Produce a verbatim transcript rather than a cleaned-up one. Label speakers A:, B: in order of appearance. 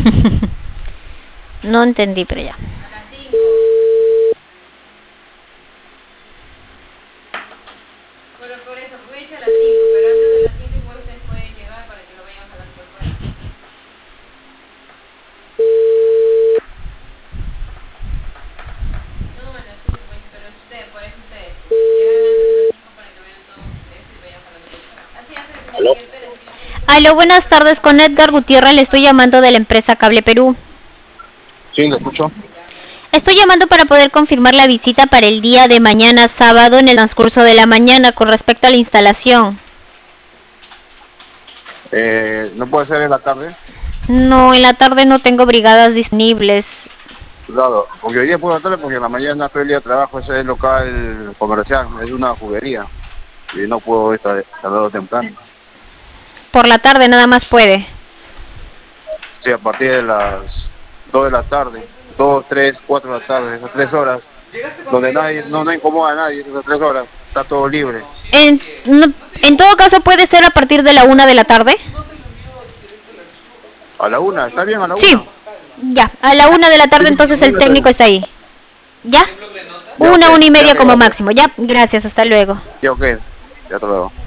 A: No entendí, pero ya.
B: Pero por eso, voy a echar a las cinco, pero antes de las cinco igual ustedes pueden llegar para que lo vayan jalando por fuera. No, a las cinco, pues, pero ustedes, por eso ustedes. Llegan antes de las cinco para que vean todo esto y vayan jalando por fuera. Así hace el señor
C: ¿Aló?
B: Miguel Pérez, señor Pérez.
A: Aló, buenas tardes, con Edgar Gutiérrez, le estoy llamando de la empresa Cable Perú.
C: Sí, lo escucho.
A: Estoy llamando para poder confirmar la visita para el día de mañana sábado en el transcurso de la mañana con respecto a la instalación.
C: Eh, ¿No puede ser en la tarde?
A: No, en la tarde no tengo brigadas disponibles.
C: Claro, porque hoy día puedo tarde porque en la mañana todo el día trabajo, ese es local comercial, es una juguería y no puedo estar tardado temprano.
A: Por la tarde nada más puede.
C: Sí, a partir de las dos de la tarde, dos, tres, cuatro de la tarde, esas tres horas, donde nadie, no, no incomoda a nadie, esas tres horas, está todo libre.
A: En, no, en todo caso puede ser a partir de la una de la tarde.
C: A la una, ¿está bien a la
A: Sí,
C: una?
A: ya, a la una de la tarde entonces el técnico está ahí. ¿Ya?
C: Ya, ok,
A: Una, una y
C: ya,
A: media
C: ok,
A: como
C: gracias.
A: máximo. Ya, gracias, hasta luego.
C: Ya, ok, ya te luego.